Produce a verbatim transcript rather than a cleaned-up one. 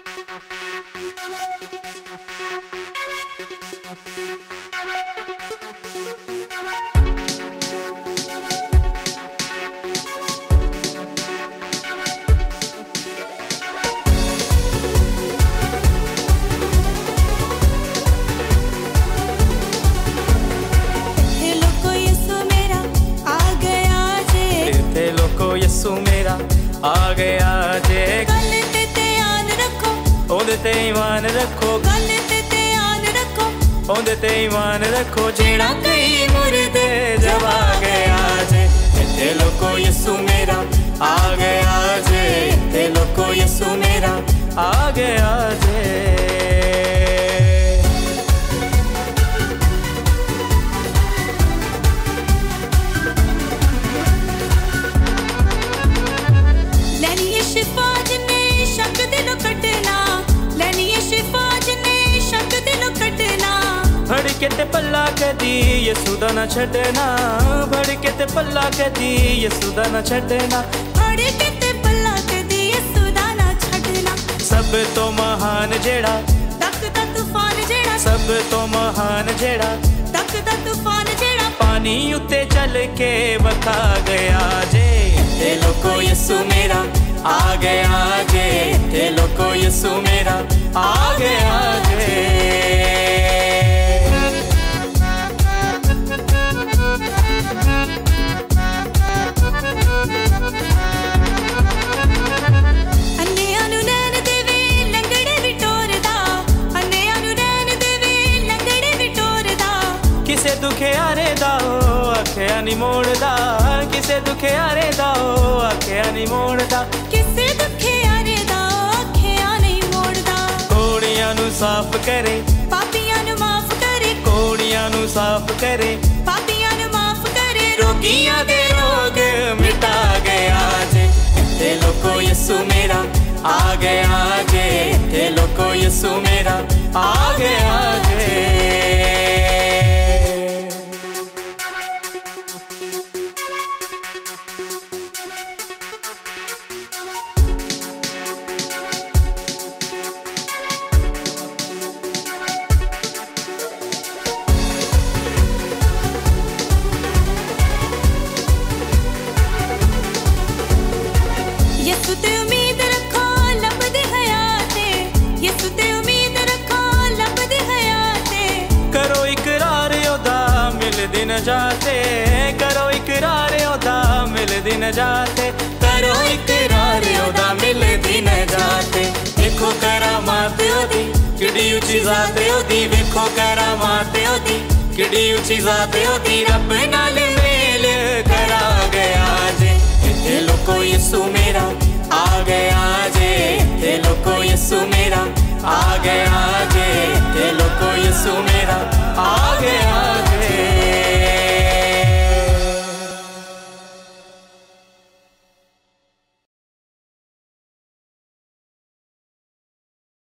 यसू मेरा आ गया जे गल ते ध्यान रखो ओंदे ते ईमान रखो गल ते ध्यान रखो ओंदे ते ईमान रखो जेड़ा कई मुर्दे जवा गया जे इत्थे लोको यसू मेरा आ गया जे इत्थे लोको यसू मेरा आ गया जे भड़के ते पल्ला कदी यसू दा ना छड्डना भड़के ते पल्ला कदी यसू दा ना छड्डना भड़के ते पल्ला कदी यसू दा ना छड्डना सब तो महान जेड़ा तक दा तूफान जेड़ा सब तो महान जेड़ा तक दा तूफान जेड़ा पानी उत्ते चल के वखा गया जे इत्थे लोको यसू मेरा आ गया जे इत्थे लोको यसू मेरा आ गया जे किसे दुखे आरे दाओ आखिया नी मोड़दा किसे दुखे आरे दाओ आखिया नी मोड़दा किसे दुखे आरे दाओ आखिया नहीं मोड़दा कोड़ियां नु साफ करे पापियां नु माफ करे कोड़ियां नु साफ करे पापियां नु माफ करे रोगियां दे रोग मिटा गया जे इत्थे लोको यसू मेरा आ गया जे इत्थे लोको यसू मेरा आ गया जे यसू ते उम्मीद रखो लभदी हयाते यसू ते उम्मीद रखो लभदी हयाते करो इकरार ओदा मिलदी नजाते करो इकरार ओदा मिलदी नजाते करो इकरार ओदा मिलदी नजाते देखो करामात ओदी किडी ऊंची जात ओदी देखो करामात ओदी किडी ऊंची जात ओदी रब नाल मेल करा गया जे इत्थे लोको यसू मेरा आ गया जे इत्थे लोको यसू मेरा आ गया